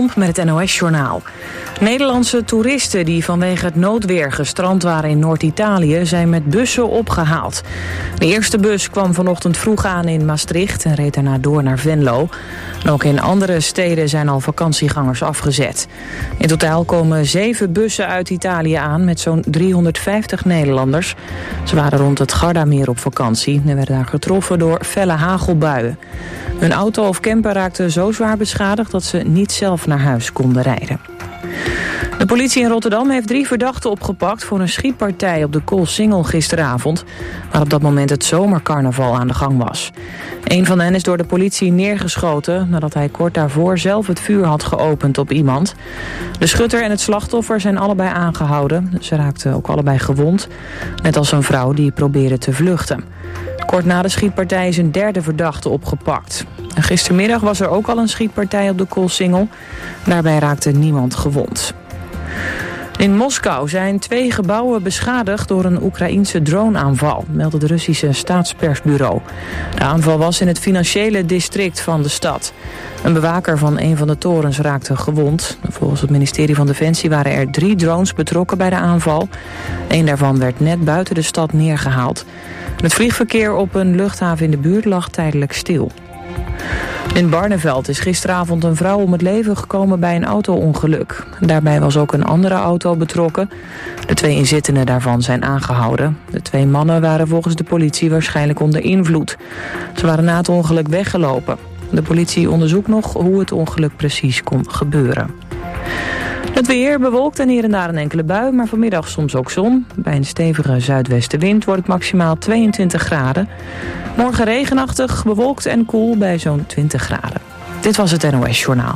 Klomp met het NOS-journaal. Nederlandse toeristen die vanwege het noodweer gestrand waren in Noord-Italië zijn met bussen opgehaald. De eerste bus kwam vanochtend vroeg aan in Maastricht en reed daarna door naar Venlo. En ook in andere steden zijn al vakantiegangers afgezet. In totaal komen 7 bussen uit Italië aan met zo'n 350 Nederlanders. Ze waren rond het Gardameer op vakantie en werden daar getroffen door felle hagelbuien. Hun auto of camper raakte zo zwaar beschadigd dat ze niet zelf naar huis konden rijden. De politie in Rotterdam heeft 3 verdachten opgepakt voor een schietpartij op de Coolsingel gisteravond, waar op dat moment het zomercarnaval aan de gang was. Een van hen is door de politie neergeschoten nadat hij kort daarvoor zelf het vuur had geopend op iemand. De schutter en het slachtoffer zijn allebei aangehouden. Ze raakten ook allebei gewond, net als een vrouw die probeerde te vluchten. Kort na de schietpartij is een 3e verdachte opgepakt. En gistermiddag was er ook al een schietpartij op de Coolsingel. Daarbij raakte niemand gewond. In Moskou zijn 2 gebouwen beschadigd door een Oekraïense droneaanval, meldt het Russische staatspersbureau. De aanval was in het financiële district van de stad. Een bewaker van een van de torens raakte gewond. Volgens het ministerie van Defensie waren er 3 drones betrokken bij de aanval. 1 daarvan werd net buiten de stad neergehaald. Het vliegverkeer op een luchthaven in de buurt lag tijdelijk stil. In Barneveld is gisteravond een vrouw om het leven gekomen bij een auto-ongeluk. Daarbij was ook een andere auto betrokken. De 2 inzittenden daarvan zijn aangehouden. De 2 mannen waren volgens de politie waarschijnlijk onder invloed. Ze waren na het ongeluk weggelopen. De politie onderzoekt nog hoe het ongeluk precies kon gebeuren. Het weer bewolkt en hier en daar een enkele bui, maar vanmiddag soms ook zon. Bij een stevige zuidwestenwind wordt het maximaal 22 graden. Morgen regenachtig, bewolkt en koel bij zo'n 20 graden. Dit was het NOS Journaal.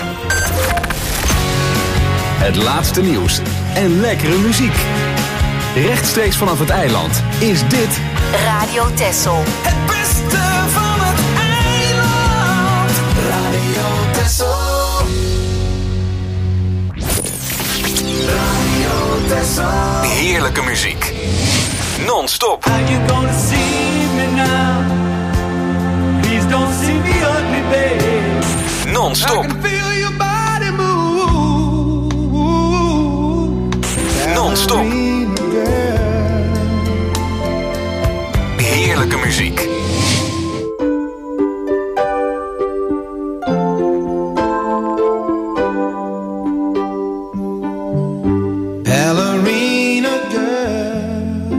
Het laatste nieuws en lekkere muziek. Rechtstreeks vanaf het eiland is dit Radio Texel. Het beste van het eiland. Radio Texel. Radio Texel. heerlijke muziek. Non-stop. Are you gonna see me now? Please don't see me ugly, babe. Non-stop. I can feel your body move. Non-stop. Heerlijke muziek. Ballerina girl,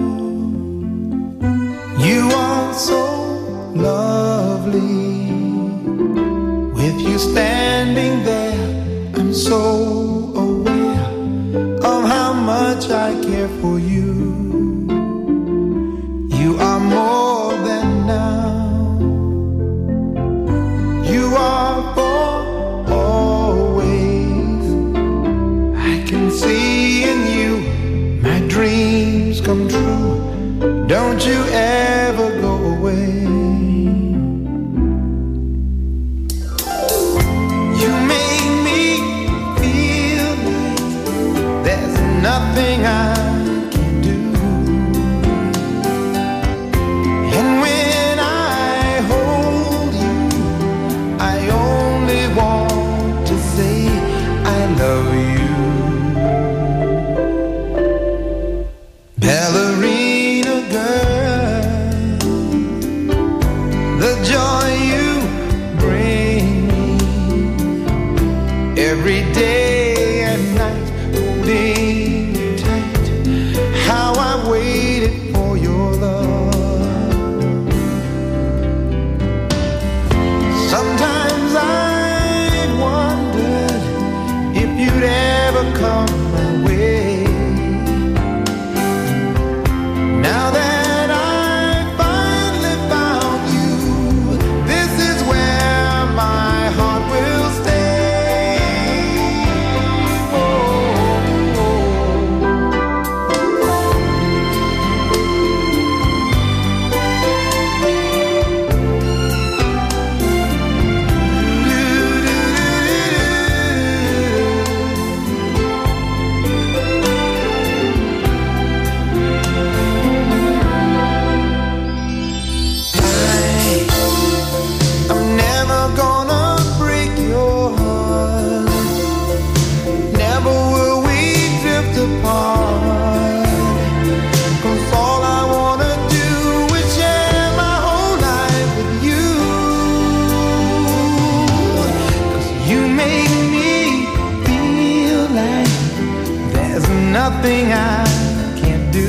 you are so lovely. With you standing there, I'm so aware of how much I care for you. You are more than now. You are for always. I can see in you my dreams come true. Don't you ever go away. You make me feel like there's nothing I can do. And when I hold you, I only want to say I love you. Ballerina girl, the joy you bring me every day and night, holding you tight. How I waited for your love. Sometimes I wondered if you'd ever come my way. Now that I finally found you, this is where my heart will stay. nothing I can't do.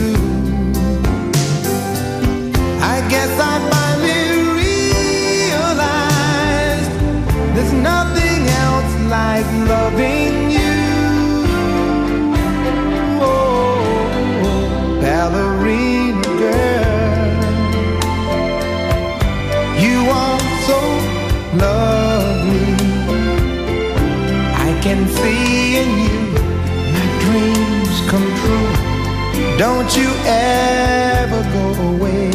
I guess I finally realized there's nothing else like loving you. Oh, ballerina girl, you are so lovely. I can see in you my dreams come true. Don't you ever go away.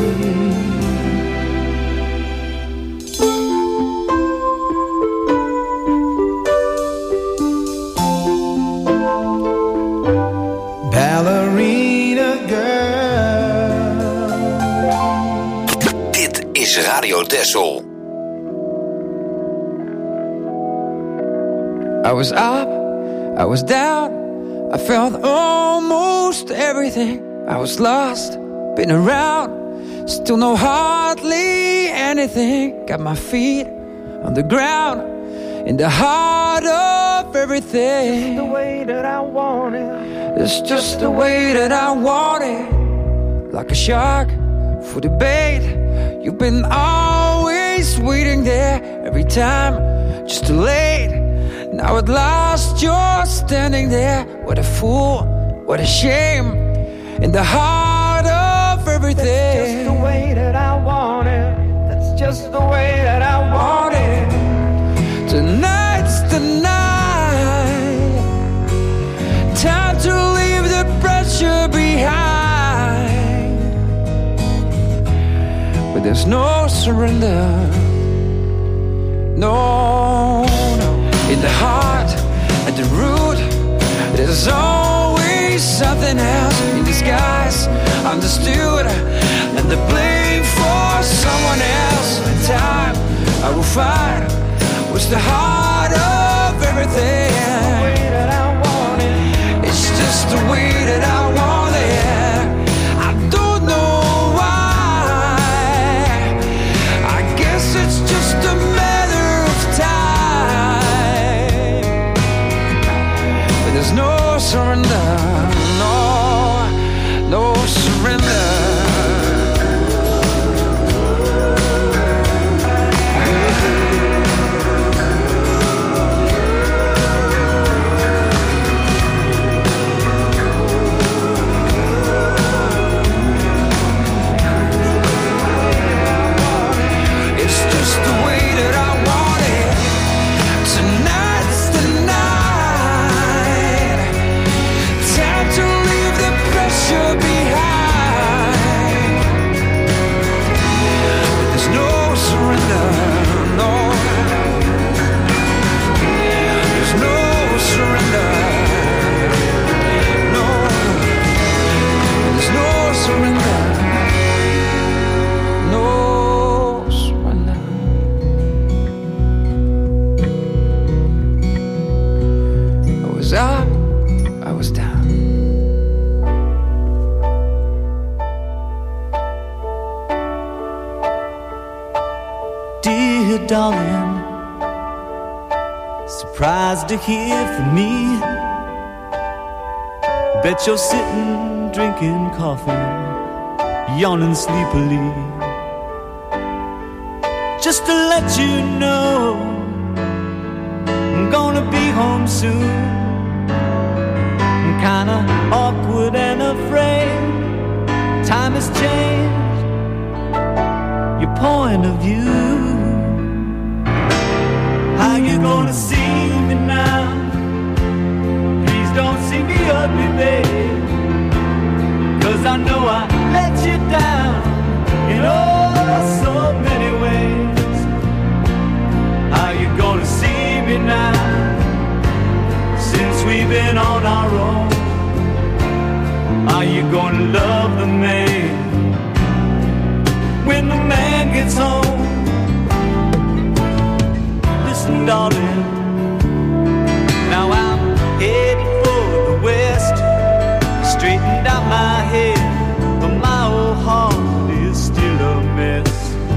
Ballerina girl. Dit is Radio Texel. I was up, I was down, I felt almost everything. I was lost, been around, still know hardly anything. Got my feet on the ground, in the heart of everything. Just the way that I want it. It's just the way that I want it. Like a shark for the bait. You've been always waiting there every time, just too late. Now at last you're standing there. What a fool, what a shame. In the heart of everything. That's just the way that I want it. That's just the way that I want it. Tonight's the night. Time to leave the pressure behind. But there's no surrender. No, no. In the heart, at the root, there's always something else in disguise, understood, and the blame for someone else. In time, I will find what's the heart of everything. It's just the way that I want it. I don't know why. I guess it's just a matter of time. But there's no surrender, no, no surrender. Darling, surprised to hear from me. Bet you're sitting, drinking coffee, yawning sleepily. Just to let you know, I'm gonna be home soon. I'm kinda awkward and afraid. Time has changed your point of view. How you gonna see me now? Please don't see me ugly, babe. 'Cause I know I let you down in oh so many ways. How you gonna see me now? Since we've been on our own. Are you gonna love the man when the man gets home? Darling, now I'm headed for the west, straightened out my head, but my old heart is still a mess.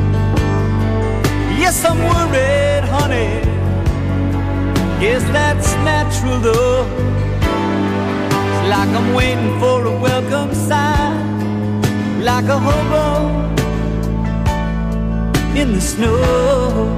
Yes, I'm worried, honey, guess that's natural though. like I'm waiting for a welcome sign, like a hobo in the snow.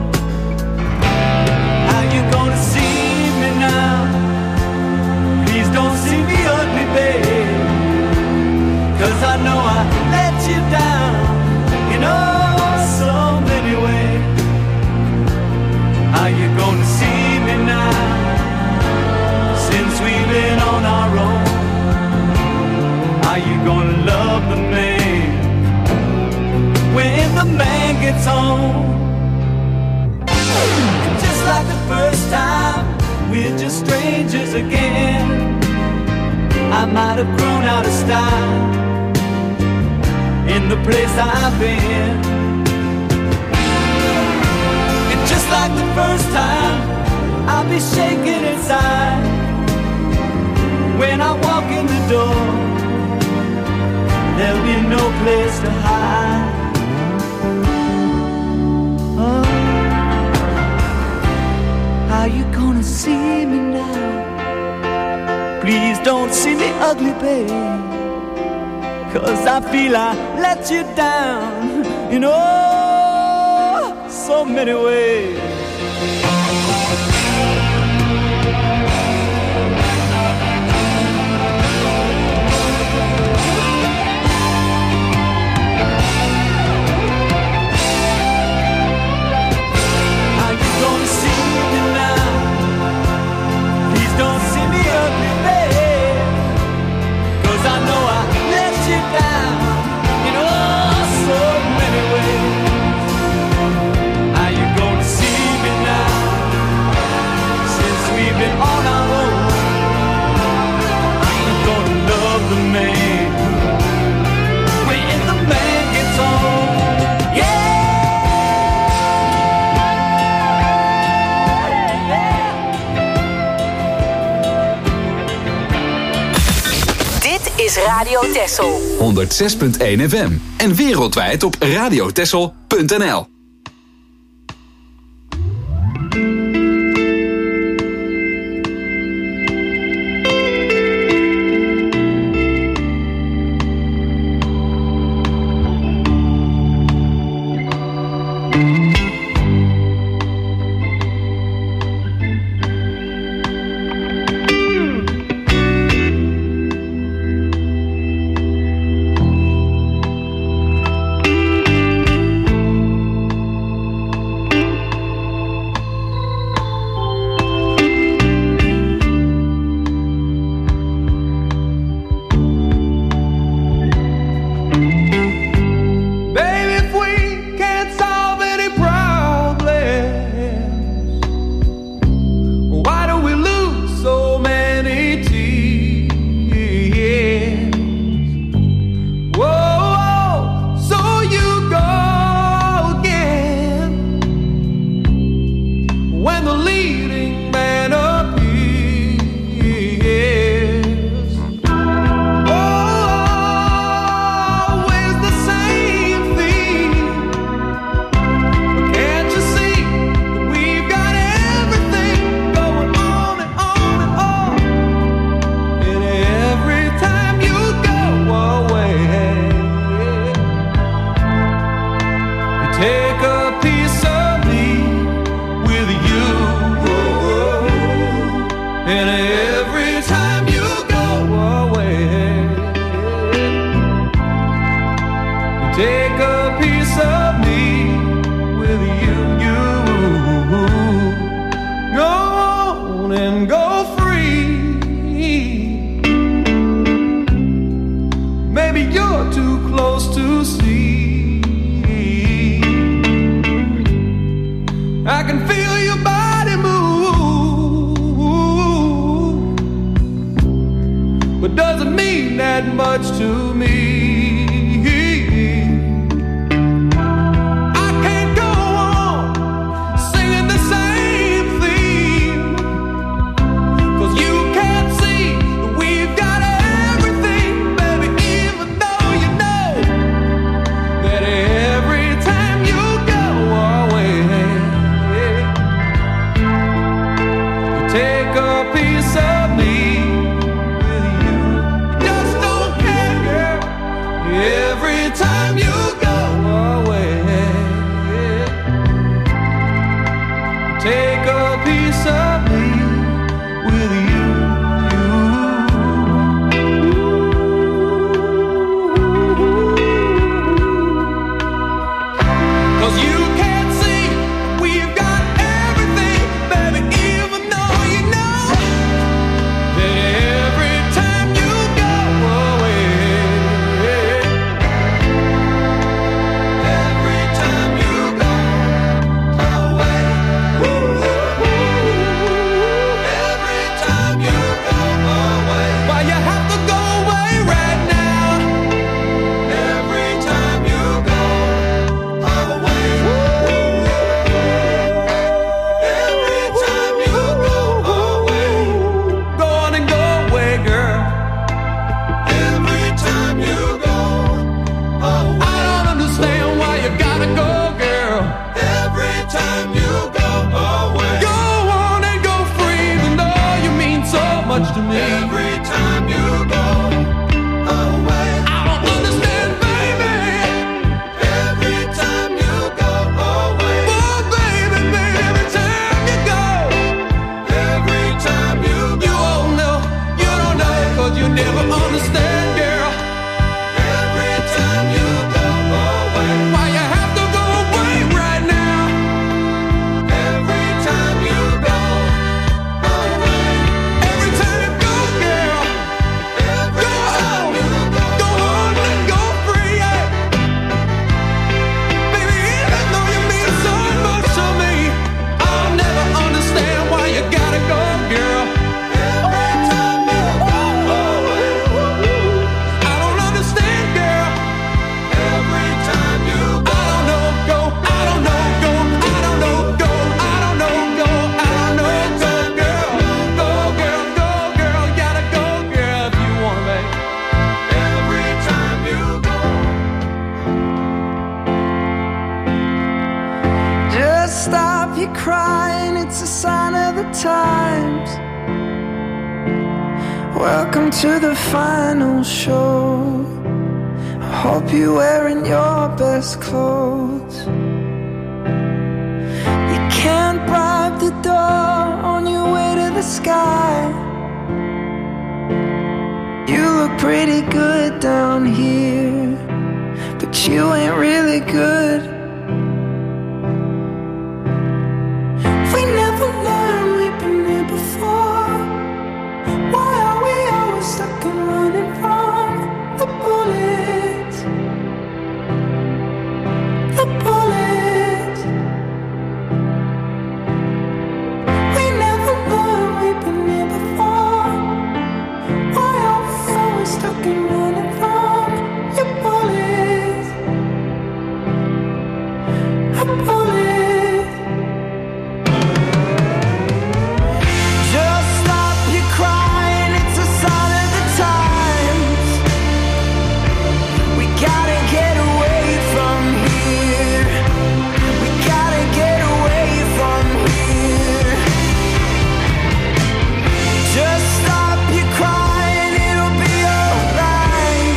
How you gonna see me now? Please don't see me ugly, babe, 'cause I know I let you down in oh so many ways. How you gonna see me now, since we've been on our own? How you gonna love the man when the man gets home? Just like the first time, we're just strangers again. I might have grown out of style in the place I've been. And just like the first time, I'll be shaking inside when I walk in the door. There'll be no place to hide. Oh, how you gonna see me now? Please don't see me ugly, babe, 'cause I feel I let you down in oh so many ways. Radio Texel 106.1 FM en wereldwijd op radiotexel.nl. Take a piece of me with you. much to me. Every time you go away, I don't understand, baby. every time you go away, Oh, baby, baby, every time you go, every time you you won't know, you don't know, 'cause you never understand, girl. every time you go away, Why you have to go away right now? every time you go away, Every time you go, girl, every time you go go on and go free, yeah. Baby, even though you mean so much to me, I'll never understand why you gotta go, girl. every time you go away, I don't understand, girl. every time you I don't know, go. I don't know, go. I don't know, go. I don't know, go. I don't know, go, girl. Go, girl, go, girl. You gotta go, girl, if you wanna, babe. every time you go. Just stop your crying, it's a sign of the times. Welcome to the final show. I hope you're wearing your best clothes. You can't bribe the door on your way to the sky. You look pretty good down here, but you ain't really good. We never learned, we've been here before. Why are we always stuck and running from the bullets? The bullets. We never learned, we've been here before. Why are we always stuck and running from your bullets? A bullet. Just stop your crying, it's a sign of the times. We gotta get away from here. We gotta get away from here. Just stop your crying, it'll be alright.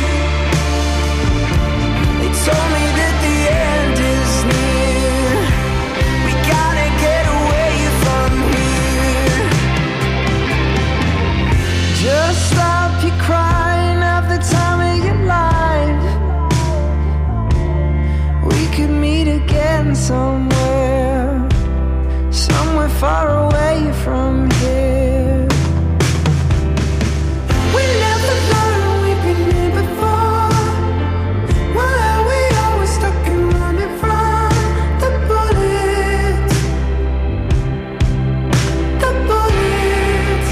They told me that the end is near. We gotta get away from here. Just stop your crying, have the time of your life. We could meet again somewhere, somewhere far away from here. We never learned, we've been here before. Why are we always stuck and running from the bullets? The bullets.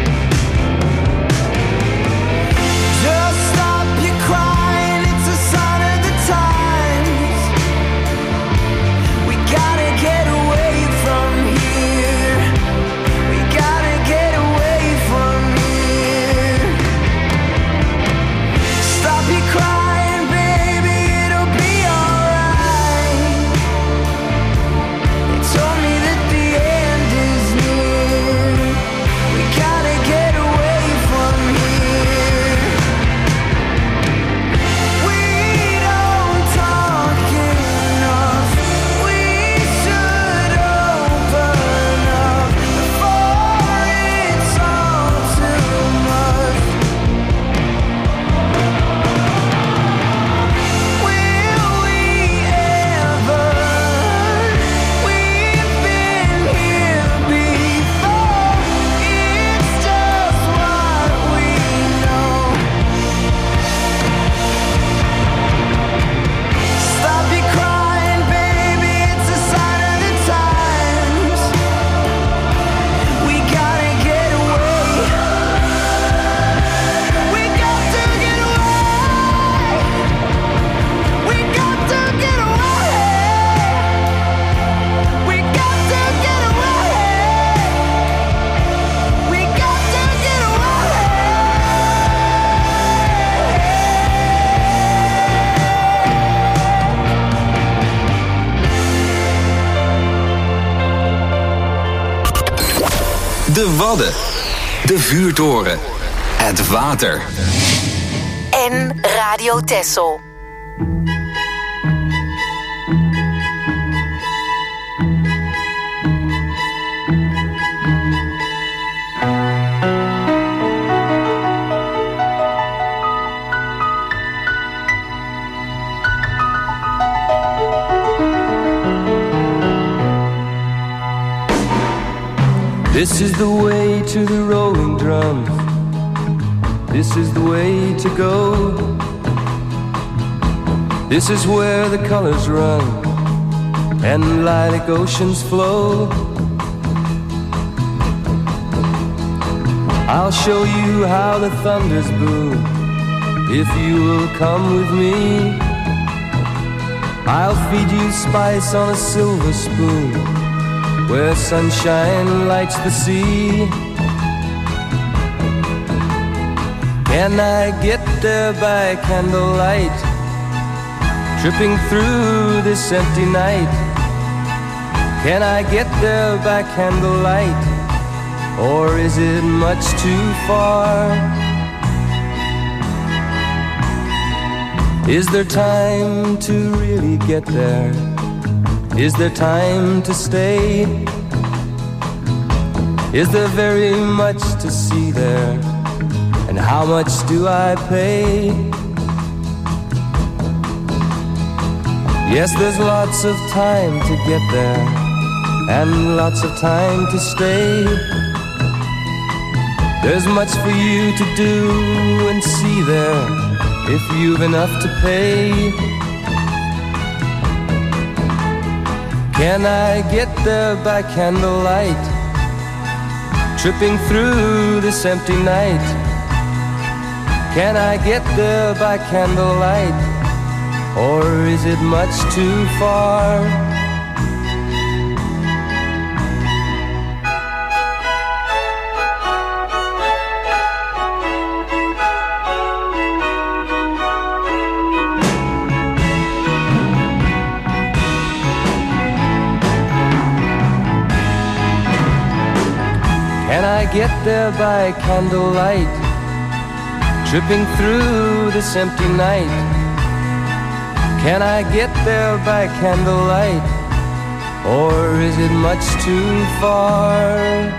Just stop your crying, it's a sign of the times. We gotta get away from here. We gotta get away from here. Stop your crying, baby, it'll be alright. They told me that the end is near. We gotta get away from here. We don't talk enough. We should open up before it's all too much. Will we ever? We've been here before. It's just what we know. Stop your crying, baby, it's a sign of the times. We gotta get away. We got to get away. We got to get away. We got to get away. We got to get away. De Wadden. De vuurtoren. Het water. En Radio Texel. This is the way to the rolling drums. This is the way to go. This is where the colors run and lilac oceans flow. I'll show you how the thunders boom if you will come with me. I'll feed you spice on a silver spoon where sunshine lights the sea. Can I get there by candlelight, tripping through this empty night? Can I get there by candlelight, or is it much too far? Is there time to really get there? Is there time to stay? Is there very much to see there? And how much do I pay? Yes, there's lots of time to get there and lots of time to stay. There's much for you to do and see there if you've enough to pay. Can I get there by candlelight, tripping through this empty night? Can I get there by candlelight, or is it much too far? Can I get there by candlelight, tripping through this empty night? Can I get there by candlelight, or is it much too far?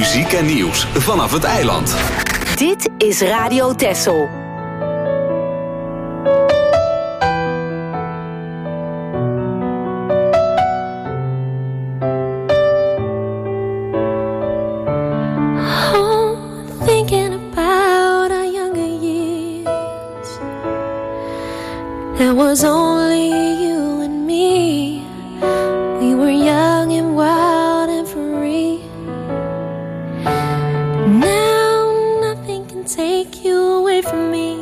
Muziek en nieuws vanaf het eiland. Dit is Radio Texel. Thinking about our younger years, there was only you and me. We were young and wild and free. Now nothing can take you away from me.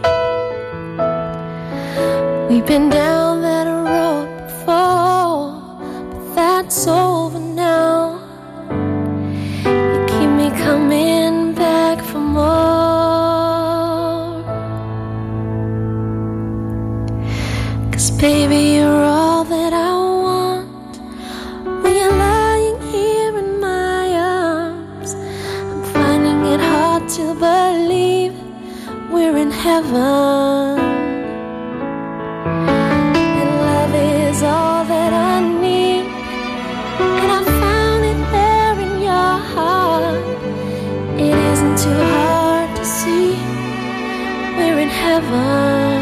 We've been down that road before, but that's over now. You keep me coming back for more. 'Cause baby, you're all that I want. When you're lying here in my arms, I'm finding it hard to believe we're in heaven. And love is all that I need, and I found it there in your heart. It isn't too hard to see we're in heaven.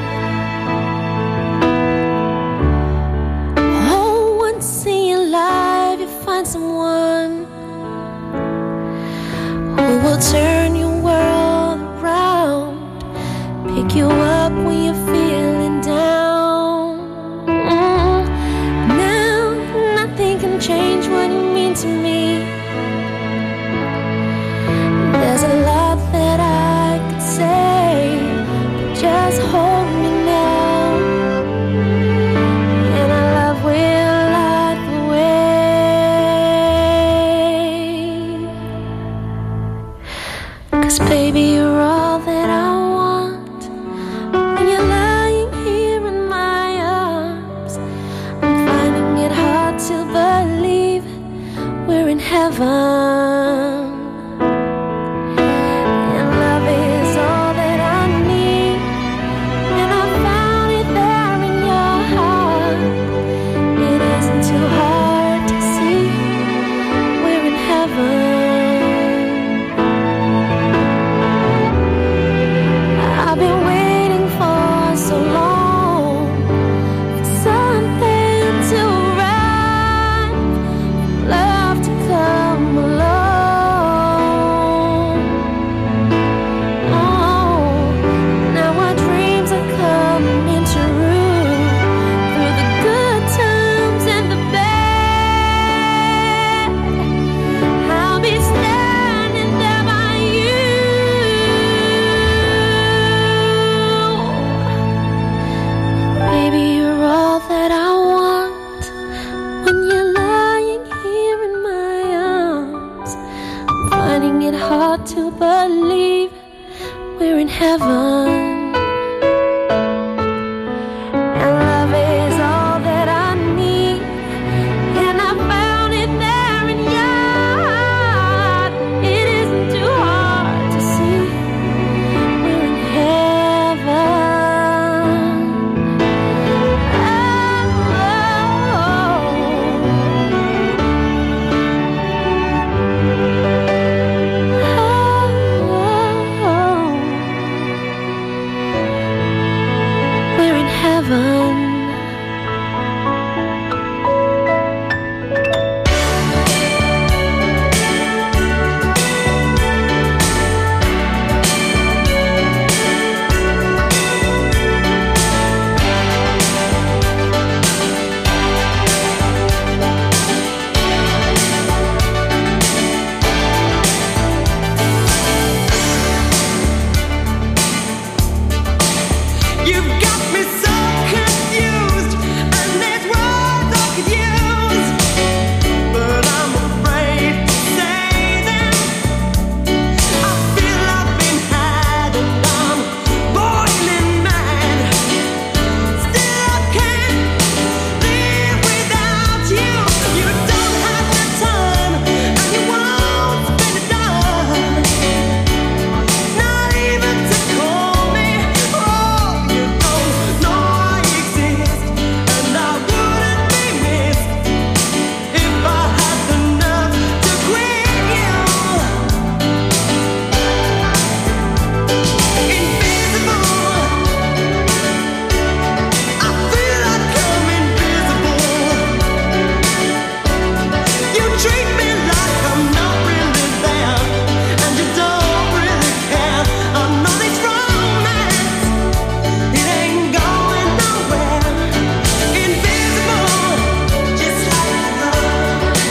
Oh, once in your life you find someone who will turn your world around, pick you up when you're feeling down. Now nothing can change what you mean to me. There's a lot that I could say, but just hold me now, and our love will light the way. 'Cause baby, you're all that I want. When you're lying here in my arms, I'm finding it hard to believe we're in heaven. And love is all that I need, and I found it there in your heart. It isn't too hard to see we're in heaven. I've been waiting for so long for something to arrive, love to come along. Oh, now our dreams are coming true, through the good times and the bad. I'll be standing there by you. Baby, you're all that I want. When you're lying here in my arms, I'm finding it hard to believe we're in heaven. And love is all that I need, and I found it there in your heart. It isn't too hard to see we're in heaven.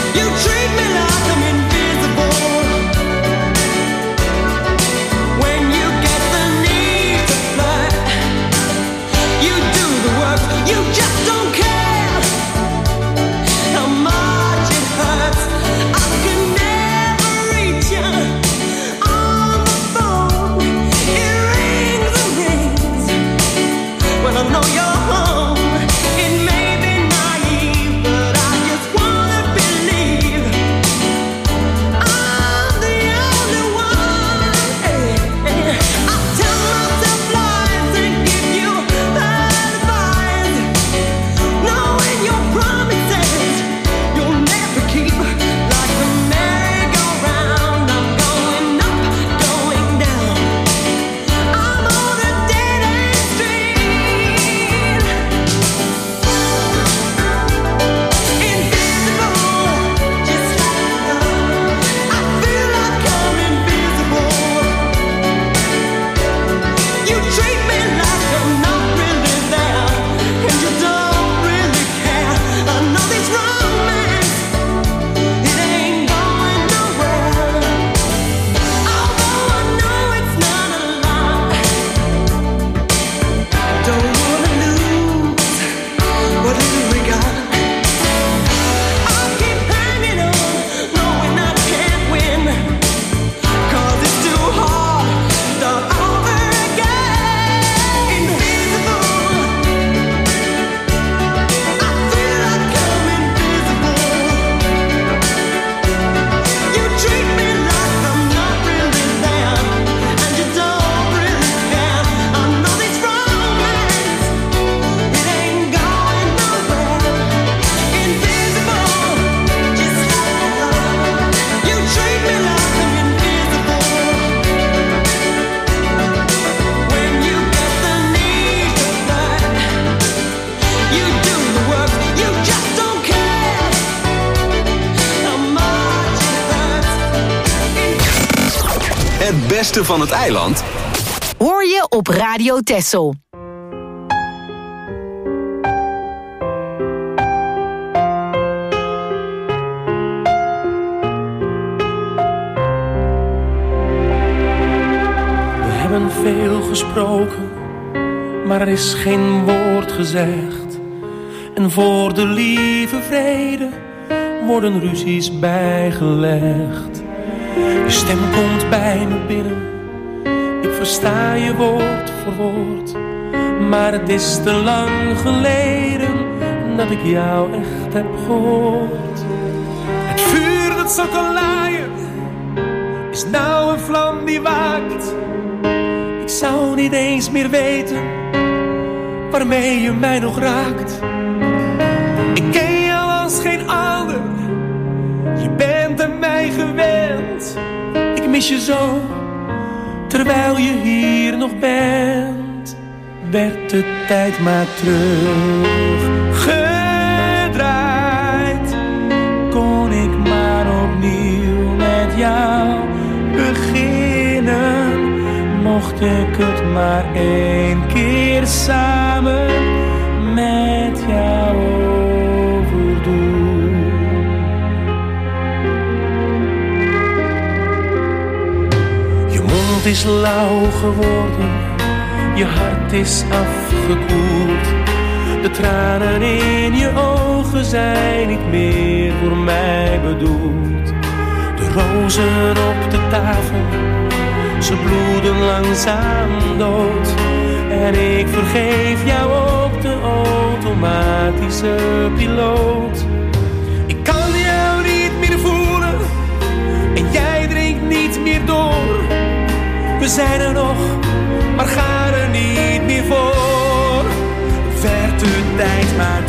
Het beste van het eiland hoor je op Radio Texel. We hebben veel gesproken, maar er is geen woord gezegd. En voor de lieve vrede worden ruzies bijgelegd. Je stem komt bij me binnen, ik versta je woord voor woord. Maar het is te lang geleden dat ik jou echt heb gehoord. Het vuur dat zo kan laaien, is nou een vlam die waakt. Ik zou niet eens meer weten waarmee je mij nog raakt. Ik ken jou als geen ander, je bent aan mij gewend. Ik mis je zo, terwijl je hier nog bent. Werd de tijd maar teruggedraaid, kon ik maar opnieuw met jou beginnen. Mocht ik het maar één keer samen met jou overdoen. Je mond is lauw geworden, je hart is afgekoeld. De tranen in je ogen zijn niet meer voor mij bedoeld. De rozen op de tafel, ze bloeden langzaam dood. En ik vergeef jou op de automatische piloot. Ik kan jou niet meer voelen en jij drinkt niet meer door. We zijn er nog, maar gaan er niet meer voor. Werd de tijd maar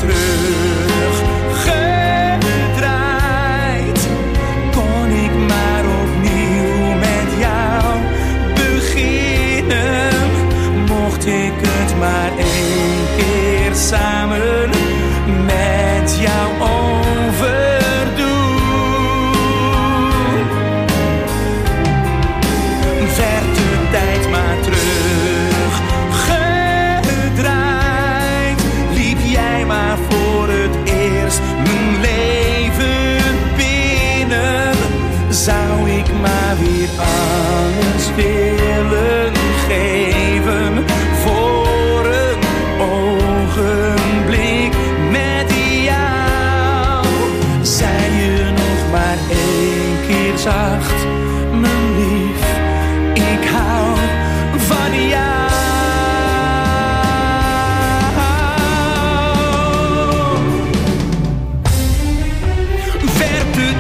teruggedraaid, kon ik maar opnieuw met jou beginnen. Mocht ik het maar één keer samen met jou overdoen. Werd de tijd maar teruggedraaid, liep jij maar voor het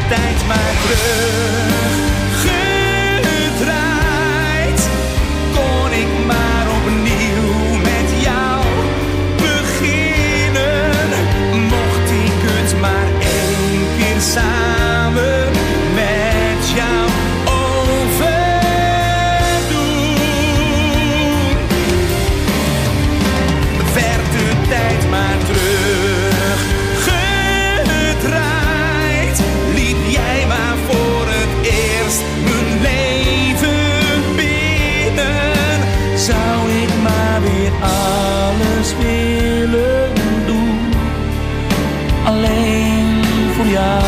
tijd maar teruggedraaid. Kon ik maar opnieuw met jou beginnen. Mocht ik het maar één keer samen met jou overdoen. Werd de tijd maar teruggedraaid. Liep jij maar voor het eerst mijn leven binnen. Zou ik maar weer alles willen doen. Alleen voor jou.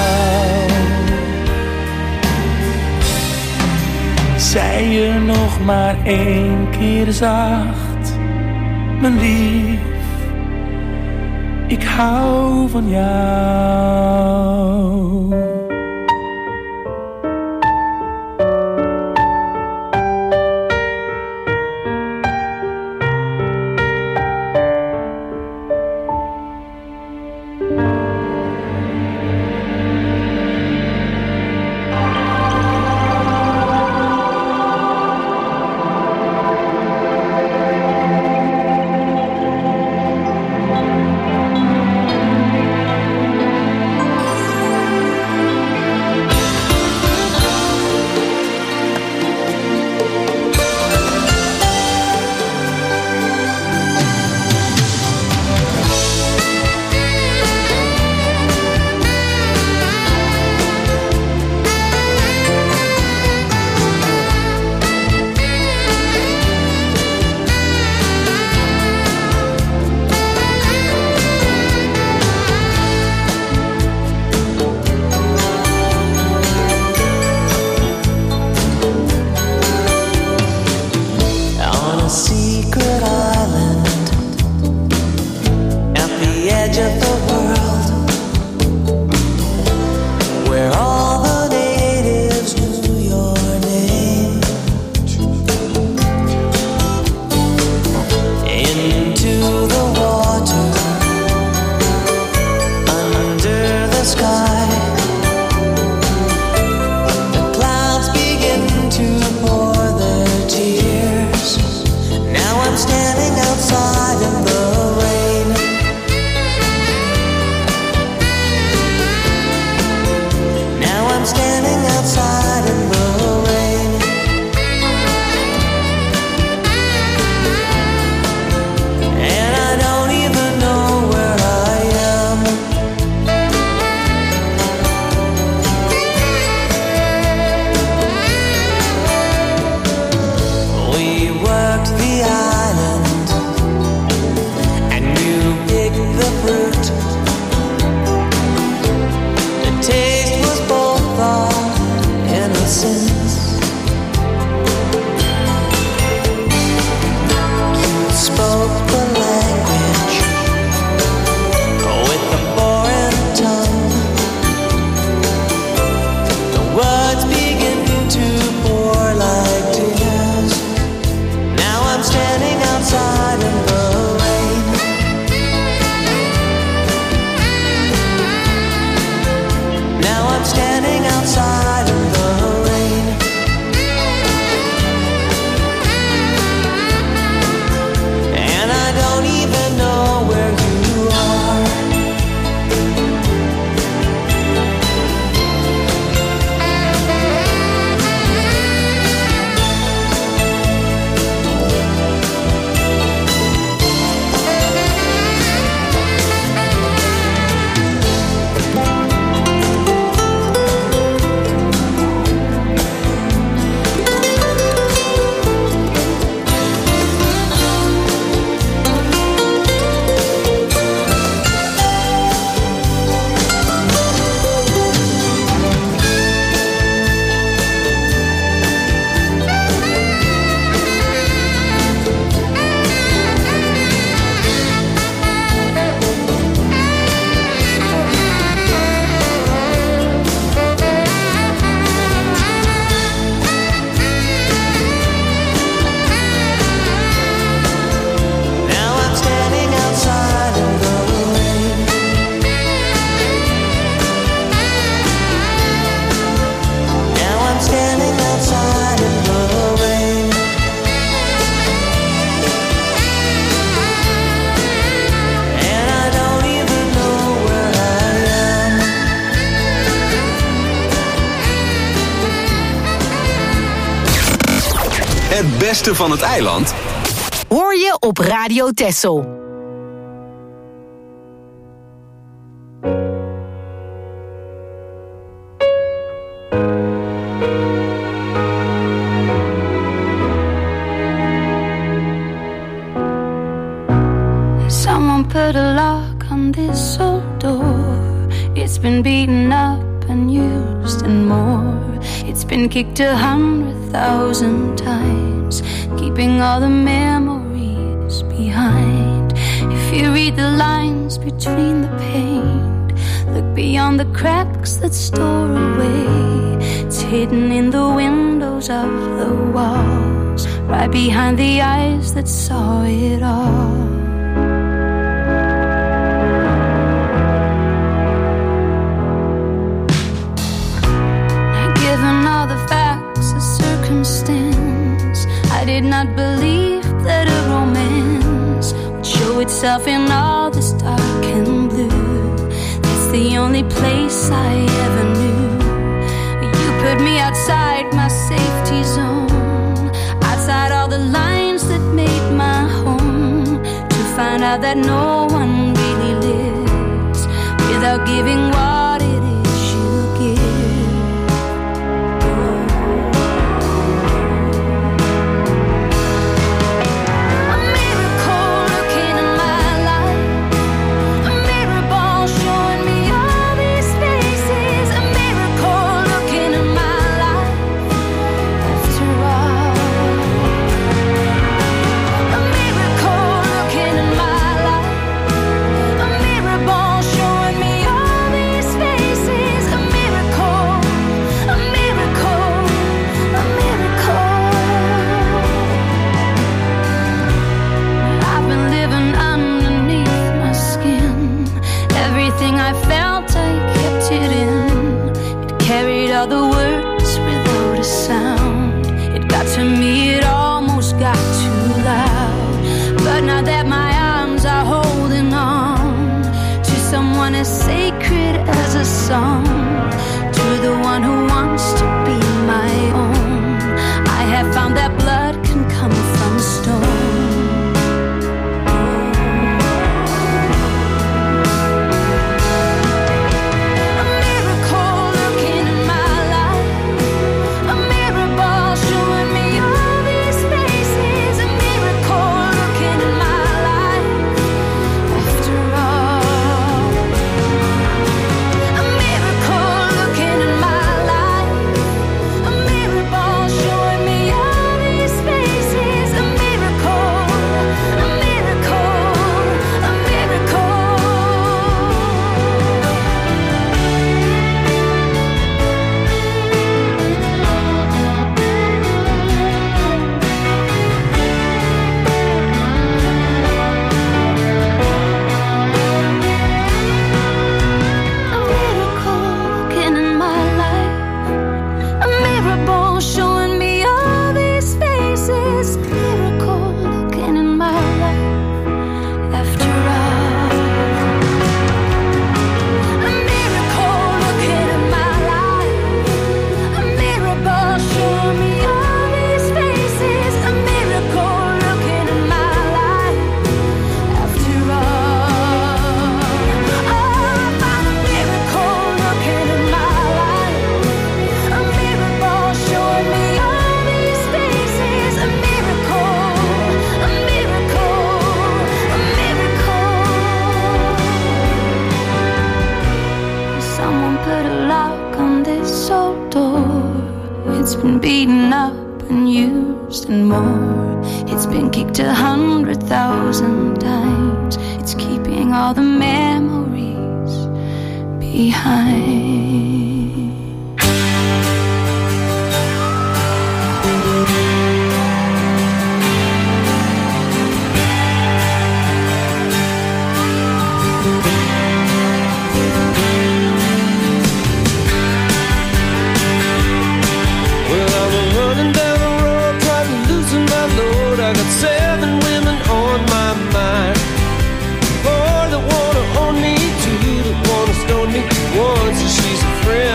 Zei je nog maar één keer zacht, mijn lief, ik hou van jou. Het beste van het eiland hoor je op Radio Texel. Someone put a lock on this old door. It's been beaten up and used and more. It's been kicked 100,000 times, keeping all the memories behind. If you read the lines between the paint, look beyond the cracks that store away. It's hidden in the windows of the walls, right behind the eyes that saw it all. I did not believe that a romance would show itself in all this dark and blue. That's the only place I ever knew. You put me outside my safety zone, outside all the lines that made my home, to find out that no one really lives without giving what it is you give. All the words without a sound. It got to me, it almost got too loud. But now that my arms are holding on to someone as sacred as a song, to the one who wants to be my own, I have found that blood can come from stone. It's been beaten up and used and more. It's been kicked 100,000 times. It's keeping all the memories behind. I got 7 women on my mind. 4 that wanna own me, 2 that wanna stone me, 1 says she's a friend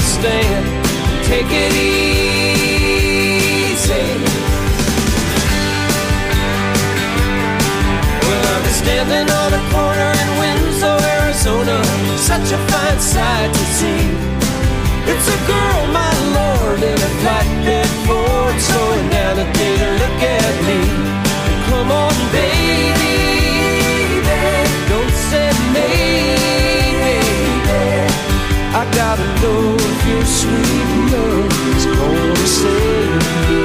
understand. Take it easy. Well, I'm standing on a corner in Winslow, Arizona, such a fine sight to see. It's a girl, my lord, in a flatbed Ford, slowing down to take a look at me. Come on, baby, don't say maybe. I gotta know if your sweet love is gonna save me.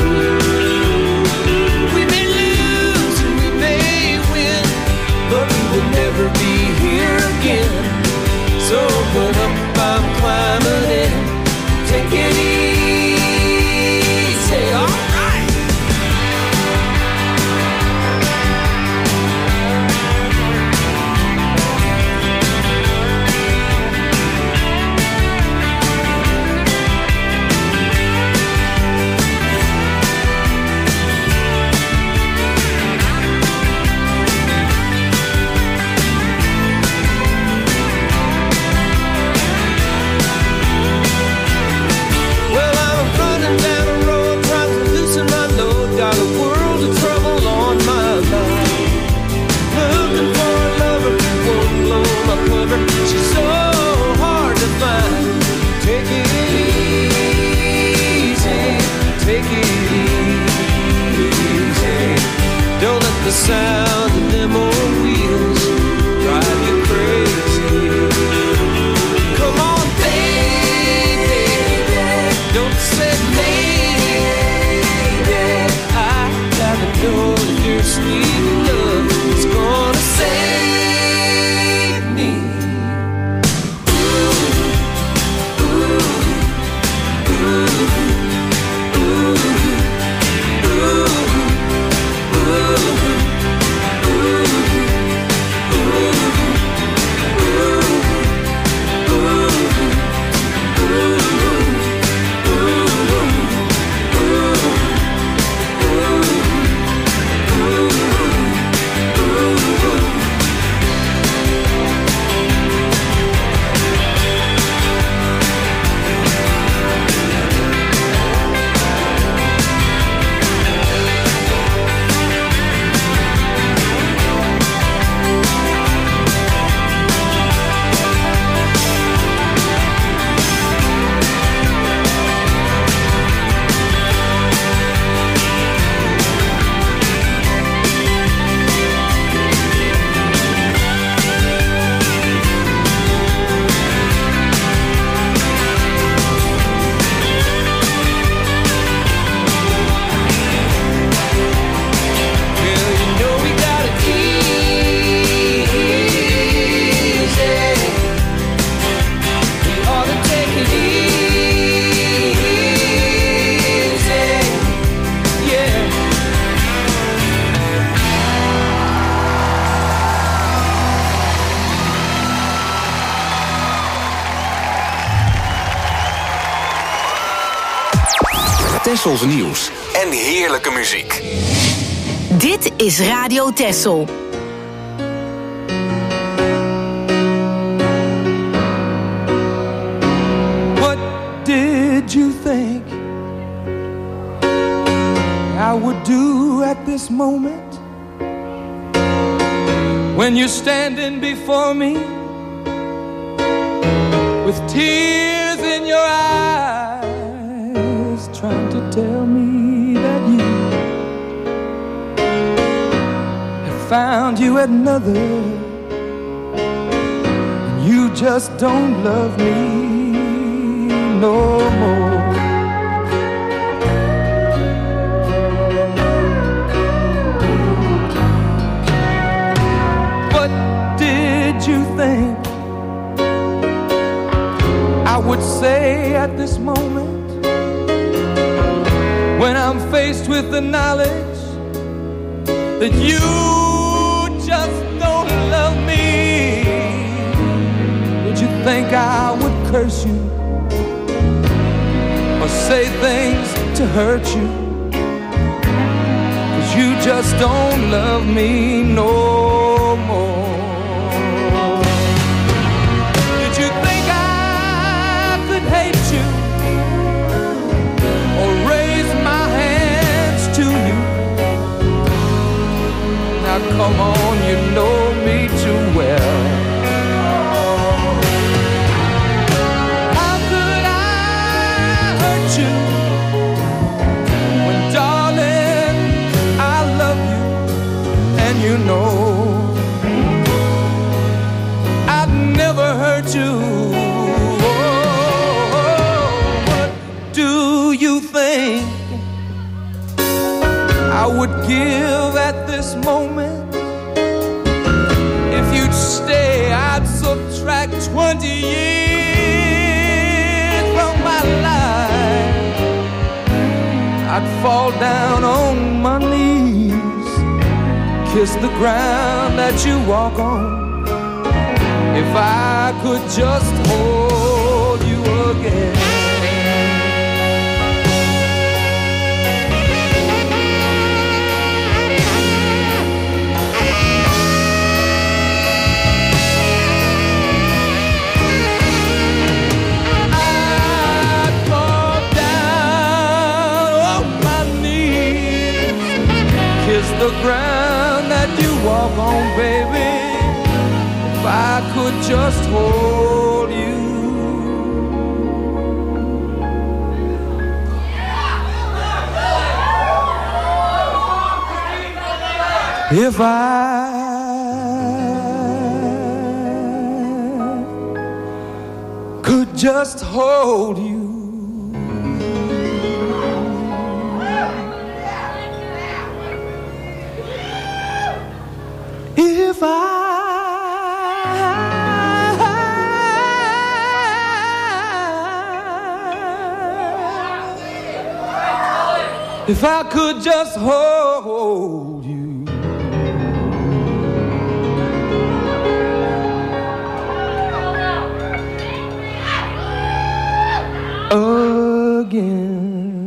We may lose and we may win, but we will never be here again. So open up, I'm climbing in. Take it easy, all right. She's so hard to find. Take it easy, take it easy. Don't let the sound of them old wheels drive you crazy. Come on, baby, don't say maybe. I gotta know that your sweet love is gonna save. Tessels nieuws en heerlijke muziek. Dit is Radio Tessel. What did you think I would do at this moment when you're standing before me with tears in your eyes, trying to tell me that you have found you another, and you just don't love me no more. What did you think I would say at this moment when I'm faced with the knowledge that you just don't love me? Did you think I would curse you or say things to hurt you? 'Cause you just don't love me no more. Did you think I could hate you Now come on, you know me too well. How could I hurt you when, darling, I love you and you know I'd never hurt you. What do you think I would give at this moment? If you'd stay, I'd subtract 20 years from my life. I'd fall down on my knees, kiss the ground that you walk on. If I could just hold you again. The ground that you walk on, baby, if I could just hold you. If I could just hold you. If I could just hold you. Again.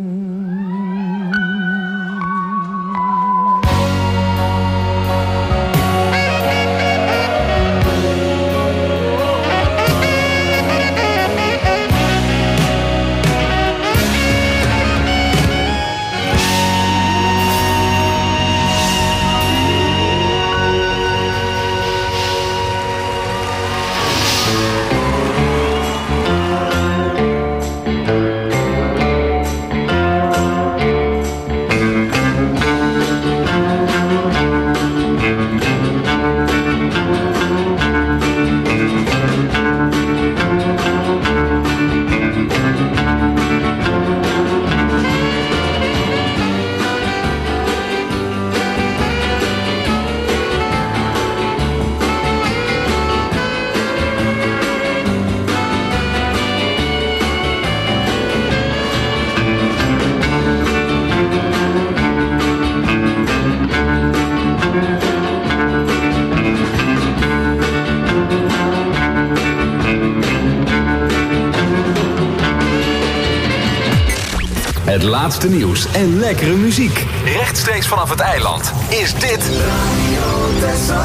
Het laatste nieuws en lekkere muziek. Rechtstreeks vanaf het eiland is dit Radio Texel.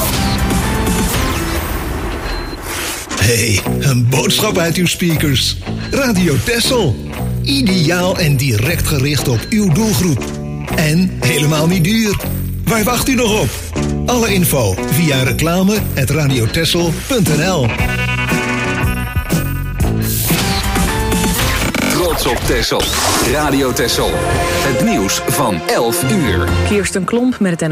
Hey, een boodschap uit uw speakers. Radio Texel. Ideaal en direct gericht op uw doelgroep. En helemaal niet duur. Waar wacht u nog op? Alle info via reclame@radiotexel.nl. Trots op Texel. Radio Texel. Het nieuws van 11 uur. Kirsten Klomp met het